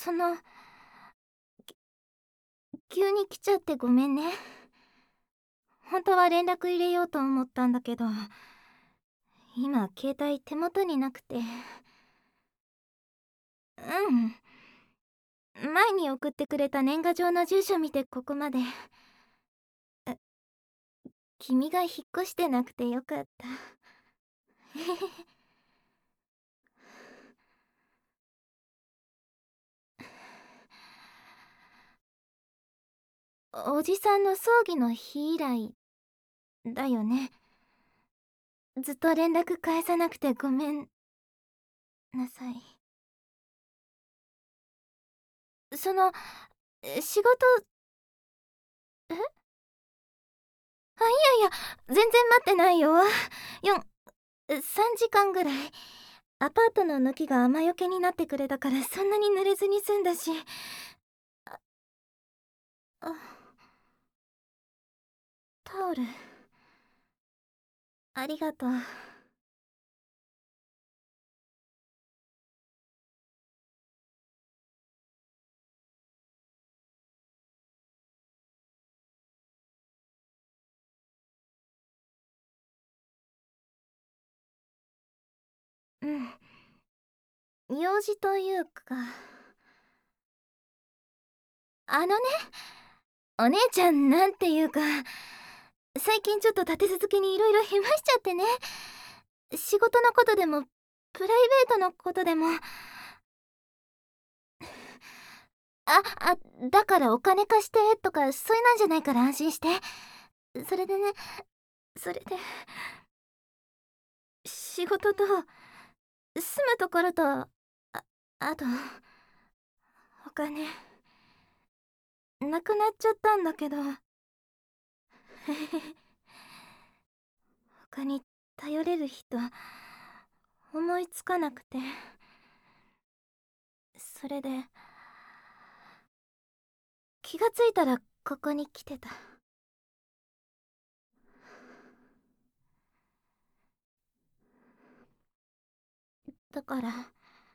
その、急に来ちゃってごめんね。本当は連絡入れようと思ったんだけど、今携帯手元になくて。うん。前に送ってくれた年賀状の住所見てここまで。君が引っ越してなくてよかった。おじさんの葬儀の日以来だよね。ずっと連絡返さなくてごめんなさい。その、仕事、え、あ、いやいや、全然待ってないよ。3時間ぐらい。アパートの抜きが雨よけになってくれたからそんなに濡れずに済んだし。あ、タオル。ありがとう。うん。用事というか、あのね、お姉ちゃんなんていうか、最近ちょっと立て続けにいろいろ暇しちゃってね。仕事のことでも、プライベートのことでも。だからお金貸してとかそういうなんじゃないから安心して。それでね、それで、仕事と、住むところと、あと、お金、なくなっちゃったんだけど。他に頼れる人、思いつかなくて。それで、気がついたらここに来てた。だから、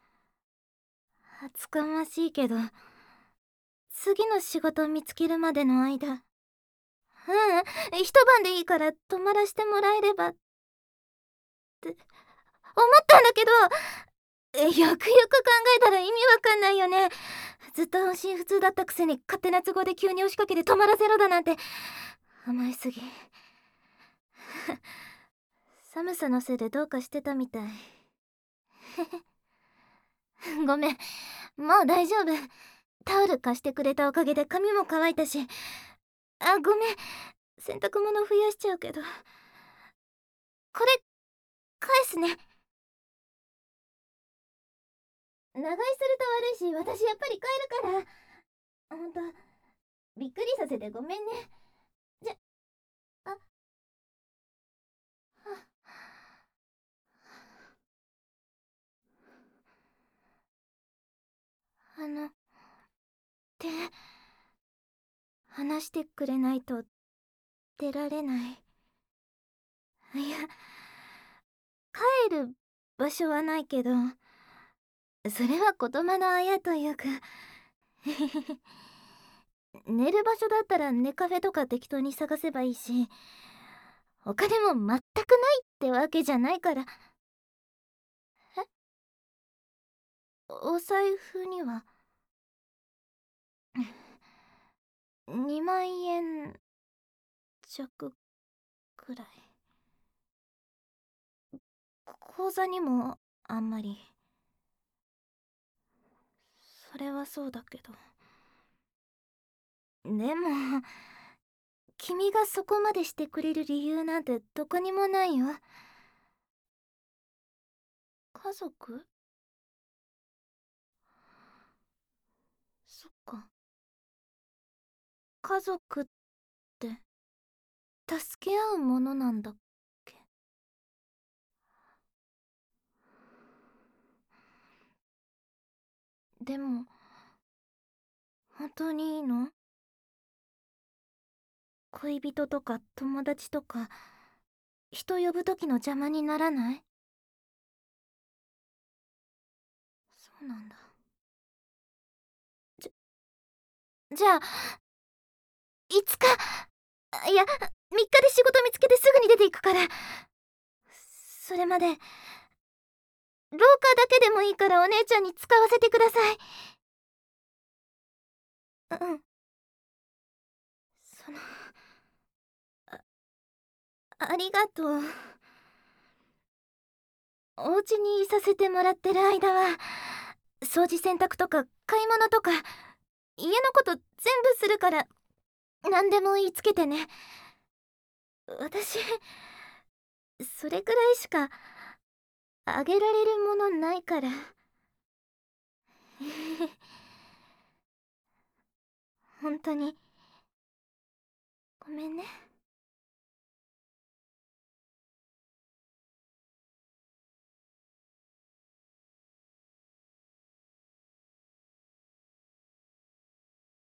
厚かましいけど、次の仕事見つけるまでの間、一晩でいいから泊まらせてもらえればって思ったんだけど、よくよく考えたら意味わかんないよね。ずっと音信不通だったくせに勝手な都合で急に押しかけて泊まらせろだなんて甘いすぎ。寒さのせいでどうかしてたみたい。ごめん、もう大丈夫。タオル貸してくれたおかげで髪も乾いたし。ごめん、洗濯物増やしちゃうけど、これ返すね。長居すると悪いし、私やっぱり帰るから。ほんと、びっくりさせてごめんね。じゃ、あ、あの、って話してくれないと出られない。いや、帰る場所はないけど、それは言霊のあやというか。寝る場所だったら寝カフェとか適当に探せばいいし、お金も全くないってわけじゃないから。え、お財布には2万円弱くらい。口座にもあんまり。それはそうだけど。でも、君がそこまでしてくれる理由なんてどこにもないよ。家族？そっか。家族って助け合うものなんだっけ？でも、本当にいいの？恋人とか友達とか、人呼ぶ時の邪魔にならない？そうなんだ。 じゃあ5日、いや3日で仕事見つけてすぐに出ていくから。それまで廊下だけでもいいからお姉ちゃんに使わせてください。うん。あありがとう。お家にいさせてもらってる間は掃除洗濯とか買い物とか家のこと全部するから何でも言いつけてね。私それくらいしかあげられるものないから本当にごめんね。